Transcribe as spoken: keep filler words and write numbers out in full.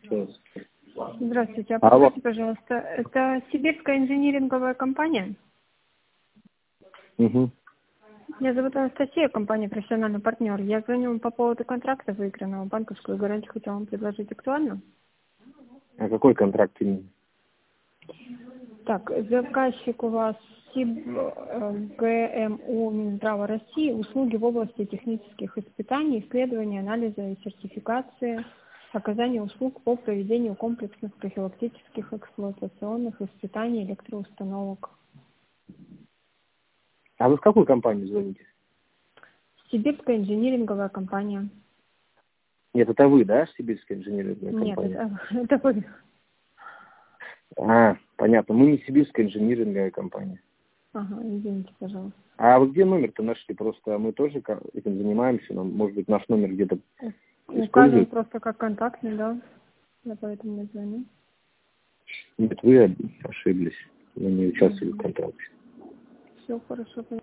слушаю. Здравствуйте, а Алло. подскажите, пожалуйста, это сибирская инжиниринговая компания? Угу. Меня зовут Анастасия, компания «Профессиональный партнер». Я звоню вам по поводу контракта, выигранного. Банковскую гарантию хотела вам предложить. Актуально? А какой контракт именно? Так, заказчик у вас СИБ, э, ГМУ Минздрава России, услуги в области технических испытаний, исследования, анализа и сертификации, оказание услуг по проведению комплексных профилактических эксплуатационных испытаний электроустановок. А вы в какую компанию звоните? Сибирская инжиниринговая компания. Нет, это вы, да, Сибирская инженерная Нет, компания? это, это вы. А, понятно. Мы не Сибирская инженерная компания. Ага, извините, пожалуйста. А вы где номер-то нашли? Просто мы тоже ка- этим занимаемся. Но, может быть, наш номер где-то Указан используют? просто как контактный, да. Я поэтому не звоню. Нет, вы ошиблись. Мы не участвовали в контракте. Все хорошо.